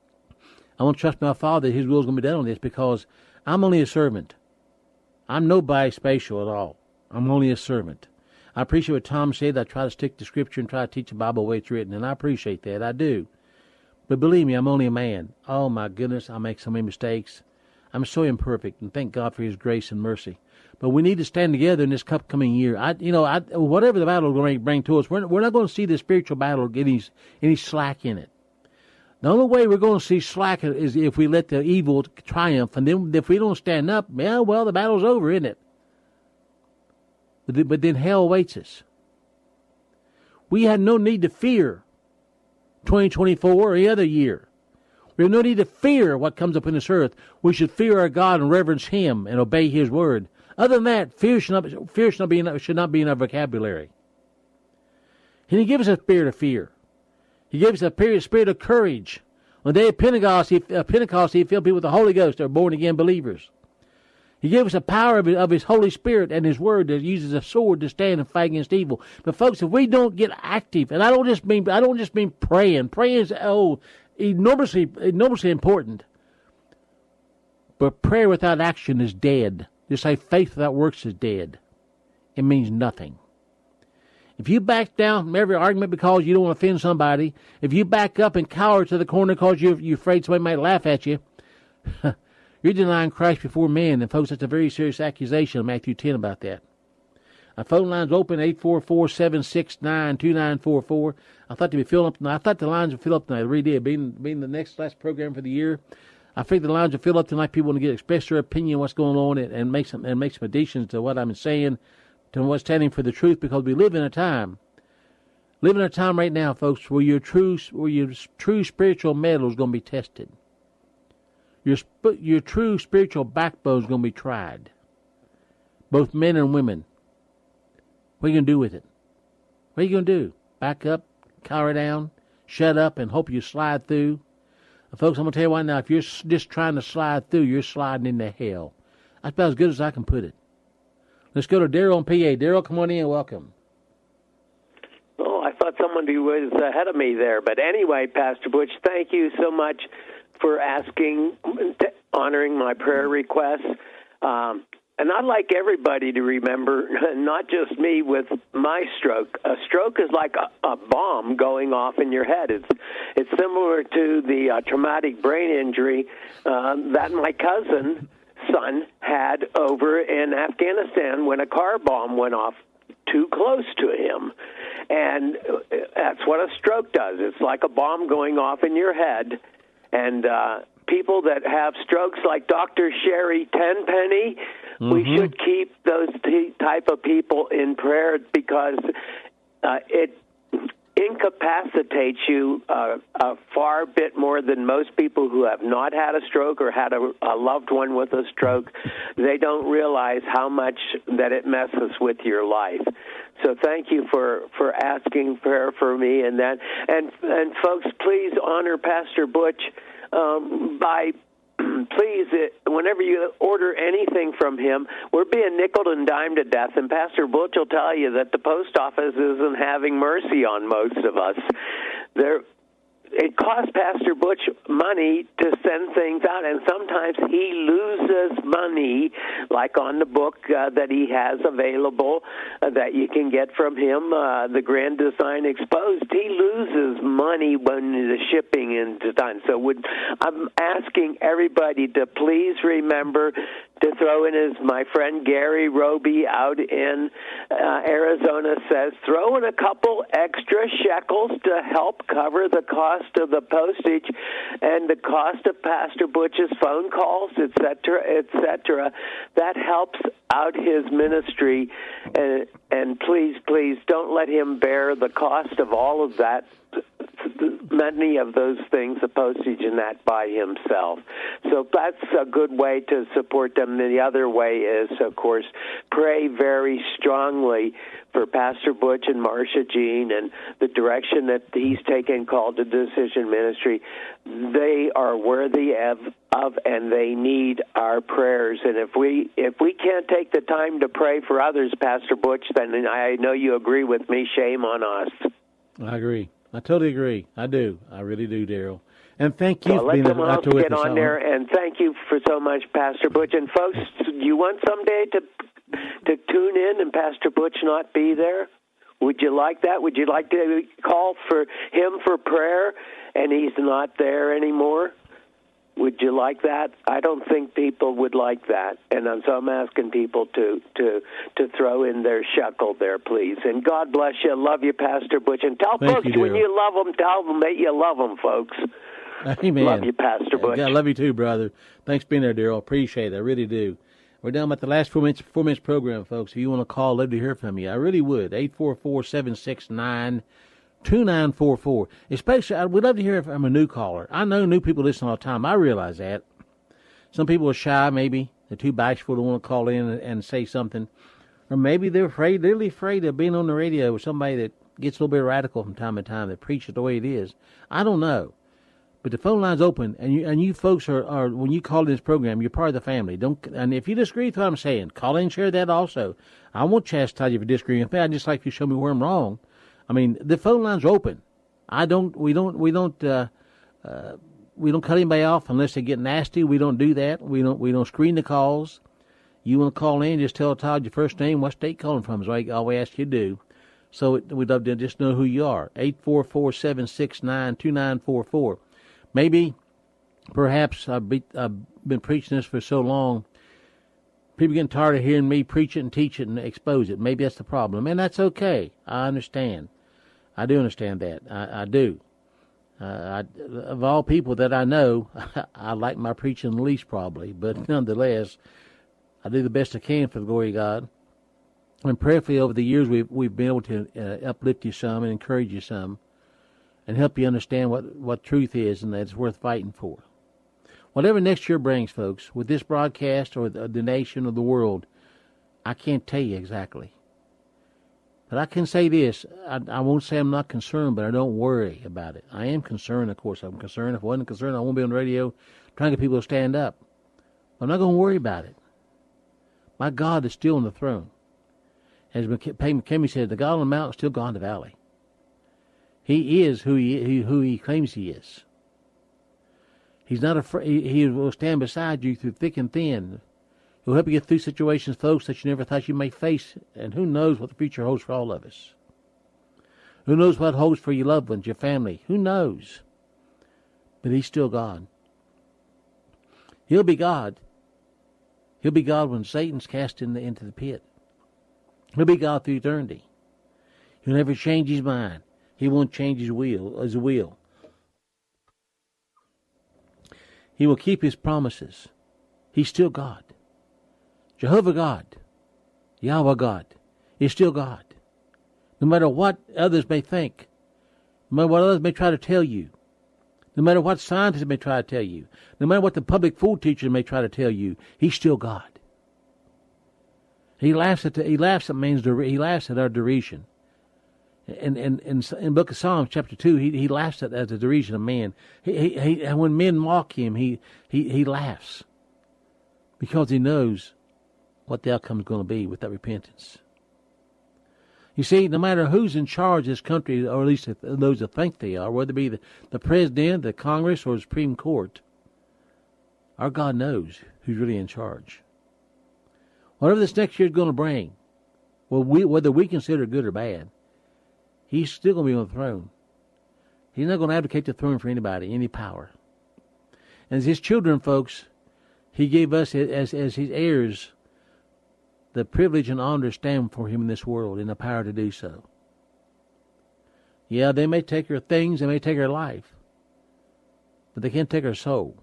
I want to trust my Father that His will is going to be done on this, because I'm only a servant. I'm nobody special at all. I'm only a servant. I appreciate what Tom said. I try to stick to Scripture and try to teach the Bible the way it's written, and I appreciate that. I do. But believe me, I'm only a man. Oh, my goodness, I make so many mistakes. I'm so imperfect, and thank God for His grace and mercy. But we need to stand together in this upcoming year. I, you know, I, whatever the battle is going to bring to us, we're, we're not going to see the spiritual battle get any, any slack in it. The only way we're going to see slack is if we let the evil triumph, and then if we don't stand up, yeah, well, the battle's over, isn't it? But, but then hell awaits us. We had no need to fear twenty twenty-four or any other year. We have no need to fear what comes up in this earth. We should fear our God and reverence Him and obey His word. Other than that, fear should not, fear should not be in, should not be in our vocabulary. He didn't give us a spirit of fear. He gave us a spirit of courage. On the day of Pentecost, he, uh, Pentecost, He filled people with the Holy Ghost that are born again believers. He gave us the power of, of His Holy Spirit and His Word that uses a sword to stand and fight against evil. But folks, if we don't get active, and I don't just mean I don't just mean praying. Praying is oh enormously enormously important. But prayer without action is dead. Just say faith without works is dead. It means nothing. If you back down from every argument because you don't want to offend somebody, if you back up and cower to the corner because you're, you're afraid somebody might laugh at you, you're denying Christ before men. And folks, that's a very serious accusation in Matthew ten about that. Our phone line's open, eight four four, seven six nine, two nine four four. I thought they'd be filling up tonight. I thought the lines would fill up tonight. I really did. Being, being the next last program for the year, I figured the lines would fill up tonight. People want to get express their opinion, what's going on, and, and make some and make some additions to what I'm saying, to what's standing for the truth, because we live in a time, live in a time right now, folks, where your true, where your true spiritual metal is going to be tested. Your your true spiritual backbone is going to be tried. Both men and women. What are you going to do with it? What are you going to do? Back up, cower down, shut up, and hope you slide through? And folks, I'm going to tell you right now, if you're just trying to slide through, you're sliding into hell. That's about as good as I can put it. Let's go to Daryl in P A. Daryl, come on in. Welcome. Oh, I thought somebody was ahead of me there. But anyway, Pastor Butch, thank you so much for asking, honoring my prayer requests. Um, and I'd like everybody to remember, not just me, with my stroke. A stroke is like a, a bomb going off in your head. It's it's similar to the uh, traumatic brain injury uh, that my cousin son had over in Afghanistan when a car bomb went off too close to him. And that's what a stroke does. It's like a bomb going off in your head. And uh, people that have strokes like Doctor Sherry Tenpenny, mm-hmm. we should keep those t- type of people in prayer, because uh, it incapacitates you uh, a far bit more than most people who have not had a stroke or had a, a loved one with a stroke. They don't realize how much that it messes with your life. So thank you for, for asking prayer for me and that. And and folks, please honor Pastor Butch um, by please, whenever you order anything from him, we're being nickeled and dimed to death, and Pastor Butch will tell you that the post office isn't having mercy on most of us. There. It costs Pastor Butch money to send things out, and sometimes he loses money, like on the book uh, that he has available uh, that you can get from him, uh, The Grand Design Exposed. He loses money when the shipping is done. So would, I'm asking everybody to please remember to throw in, as my friend Gary Roby out in uh, Arizona says, throw in a couple extra shekels to help cover the cost of the postage and the cost of Pastor Butch's phone calls, et cetera, et cetera. That helps out his ministry, and, and please, please don't let him bear the cost of all of that, many of those things, the postage and that, by himself. So that's a good way to support them. The other way is, of course, pray very strongly for Pastor Butch and Marcia Jean and the direction that he's taken called to Decision Ministry. They are worthy of, of and they need our prayers. And if we if we can't take the time to pray for others, Pastor Butch, then I know you agree with me, shame on us. I agree. I totally agree. I do. I really do, Daryl. And thank you well, for let being someone a else get on there, and thank you for so much, Pastor Butch. And folks, you want someday to to tune in and Pastor Butch not be there? Would you like that? Would you like to call for him for prayer and he's not there anymore? Would you like that? I don't think people would like that, and so I'm asking people to to to throw in their shekel there, please. And God bless you. Love you, Pastor Butch. And tell Thank folks you, when Daryl. you love them, tell them that you love them, folks. Amen. Love you, Pastor Butch. Yeah, I love you too, brother. Thanks for being there, Daryl. Appreciate it. I really do. We're down at the last four minutes, four minutes program, folks. If you want to call, I'd love to hear from you. I really would. eight four four, seven six nine, two nine four four. Especially, I would love to hear from a new caller. I know new people listen all the time. I realize that. Some people are shy, maybe. They're too bashful to want to call in and, and say something. Or maybe they're afraid, they're really afraid of being on the radio with somebody that gets a little bit radical from time to time, that preaches the way it is. I don't know. But the phone line's open, and you and you folks are, are when you call in this program, you're part of the family. Don't and if you disagree with what I'm saying, call in and share that also. I won't chastise you for disagreeing with me. I just like you to show me where I'm wrong. I mean, the phone line's open. I don't. We don't. We don't. Uh, uh, we don't cut anybody off unless they get nasty. We don't do that. We don't. We don't screen the calls. You want to call in? Just tell Todd your first name, what state calling from is what all we ask you to do. So it, we'd love to just know who you are. eight four four, seven six nine, two nine four four. Maybe, perhaps, I've, be, I've been preaching this for so long, people getting tired of hearing me preach it and teach it and expose it. Maybe that's the problem. And that's okay. I understand. I do understand that. I, I do. Uh, I, of all people that I know, I like my preaching the least probably. But nonetheless, I do the best I can for the glory of God. And prayerfully over the years, we've, we've been able to uh, uplift you some and encourage you some, and help you understand what, what truth is and that it's worth fighting for. Whatever next year brings, folks, with this broadcast or the, the nation or the world, I can't tell you exactly. But I can say this. I, I won't say I'm not concerned, but I don't worry about it. I am concerned, of course. I'm concerned. If I wasn't concerned, I won't be on the radio trying to get people to stand up. I'm not going to worry about it. My God is still on the throne. As McKinney said, the God on the mountain is still God in the valley. He is who he who he claims he is. He's not afraid. He will stand beside you through thick and thin. He'll help you get through situations, folks, that you never thought you may face. And who knows what the future holds for all of us? Who knows what holds for your loved ones, your family? Who knows? But he's still God. He'll be God. He'll be God when Satan's cast in the, into the pit. He'll be God through eternity. He'll never change his mind. He won't change his will, his will. He will keep his promises. He's still God. Jehovah God, Yahweh God, is still God. No matter what others may think, no matter what others may try to tell you, no matter what scientists may try to tell you, no matter what the public food teachers may try to tell you, he's still God. He laughs at the, he laughs at man's der- he laughs at our derision. And in in in Book of Psalms chapter two, he he laughs at, at the derision of man. He he, he and when men mock him, he he he laughs because he knows what the outcome is going to be with that repentance. You see, no matter who's in charge of this country, or at least those that think they are, whether it be the, the president, the Congress, or the Supreme Court, our God knows who's really in charge. Whatever this next year is going to bring, well, we, whether we consider it good or bad, He's still going to be on the throne. He's not going to abdicate the throne for anybody, any power. And as His children, folks, He gave us as, as His heirs the privilege and honor to stand for Him in this world and the power to do so. Yeah, they may take our things, they may take our life, but they can't take our soul.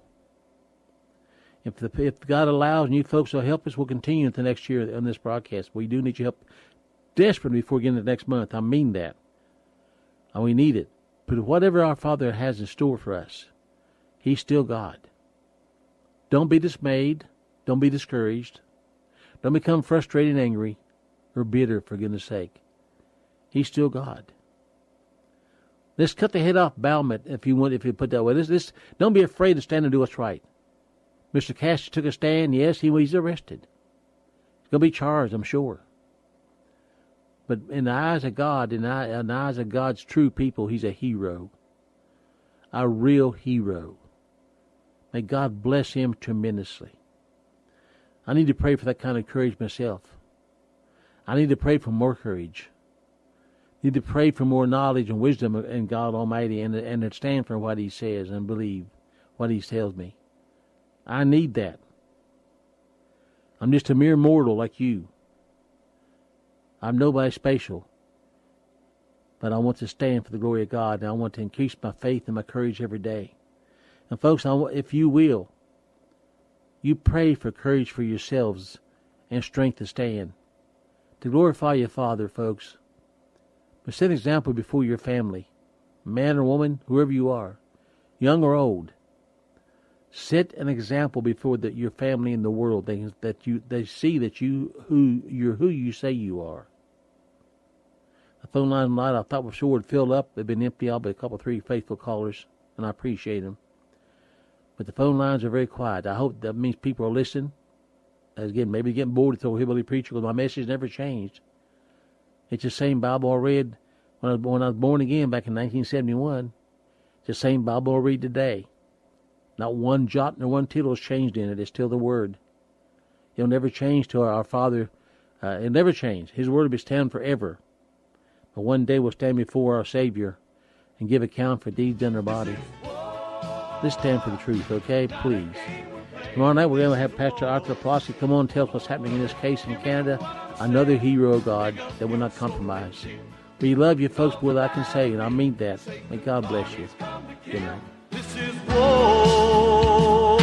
If the, if God allows and you folks will help us, we'll continue into next year on this broadcast. We do need your help desperately before we get into next month. I mean that. And we need it. But whatever our Father has in store for us, He's still God. Don't be dismayed. Don't be discouraged. Don't become frustrated and angry or bitter, for goodness sake. He's still God. Let's cut the head off Baalmet, if you want, if you put that way. This, this, don't be afraid to stand and do what's right. Mister Cassidy took a stand. Yes, he was arrested. He's going to be charged, I'm sure. But in the eyes of God, in the, in the eyes of God's true people, he's a hero. A real hero. May God bless him tremendously. I need to pray for that kind of courage myself. I need to pray for more courage. I need to pray for more knowledge and wisdom in God Almighty and, and to stand for what He says and believe what He tells me. I need that. I'm just a mere mortal like you. I'm nobody special. But I want to stand for the glory of God, and I want to increase my faith and my courage every day. And folks, I, if you will, you pray for courage for yourselves and strength to stand. To glorify your Father, folks. But set an example before your family, man or woman, whoever you are, young or old. Set an example before the, your family and the world. They, that you they see that you who you're who you say you are. The phone line tonight I thought was sure would fill up. They've been empty. I'll be a couple, three faithful callers, and I appreciate them. But the phone lines are very quiet. I hope that means people are listening. As again, maybe getting bored with the hillbilly preacher because my message never changed. It's the same Bible I read when I, when I was born again back in nineteen seventy-one. It's the same Bible I read today. Not one jot nor one tittle has changed in it. It's still the Word. It'll never change to our, our Father. Uh, it'll never change. His Word will stand forever. But one day we'll stand before our Savior and give account for deeds done in our body. Let's stand for the truth, okay? Please. Tomorrow night we're going to have Pastor Arthur Plosky come on and tell us what's happening in this case in Canada. Another hero of God that will not compromise. We love you folks, what I can say, and I mean that. May God bless you. Good night. This is war.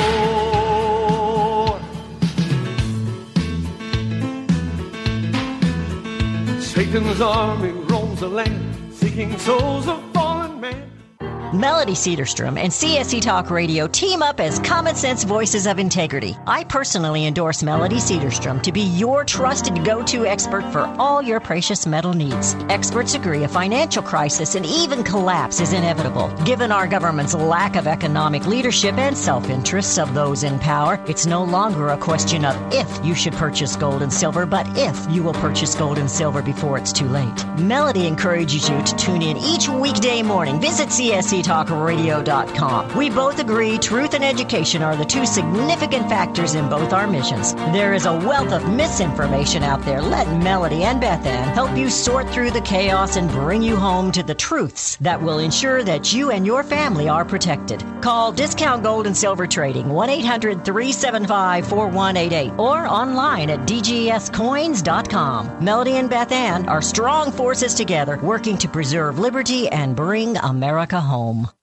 Satan's army roams the land, seeking souls of fallen men. Melody Cedarstrom and C S C Talk Radio team up as common sense voices of integrity. I personally endorse Melody Cedarstrom to be your trusted go-to expert for all your precious metal needs. Experts agree a financial crisis and even collapse is inevitable. Given our government's lack of economic leadership and self-interests of those in power, it's no longer a question of if you should purchase gold and silver, but if you will purchase gold and silver before it's too late. Melody encourages you to tune in each weekday morning. Visit C S C talk radio dot com. We both agree truth and education are the two significant factors in both our missions. There is a wealth of misinformation out there. Let Melody and Beth Ann help you sort through the chaos and bring you home to the truths that will ensure that you and your family are protected. Call Discount Gold and Silver Trading one eight hundred three seven five four one eight eight or online at d g s coins dot com. Melody and Beth Ann are strong forces together working to preserve liberty and bring America home.